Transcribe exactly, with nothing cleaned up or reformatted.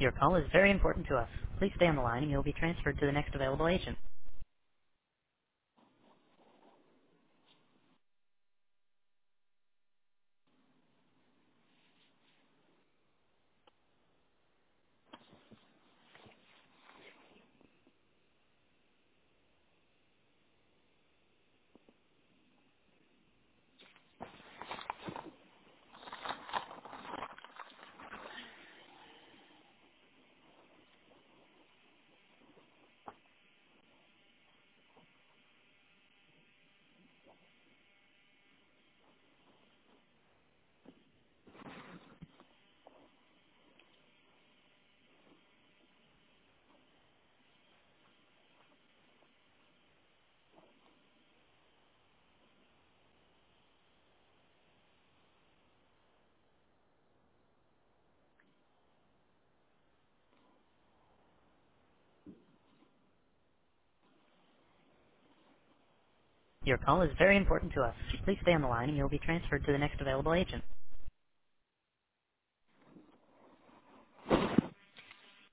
Your call is very important to us. Please stay on the line and you'll be transferred to the next available agent. Your call is very important to us. Please stay on the line and you'll be transferred to the next available agent.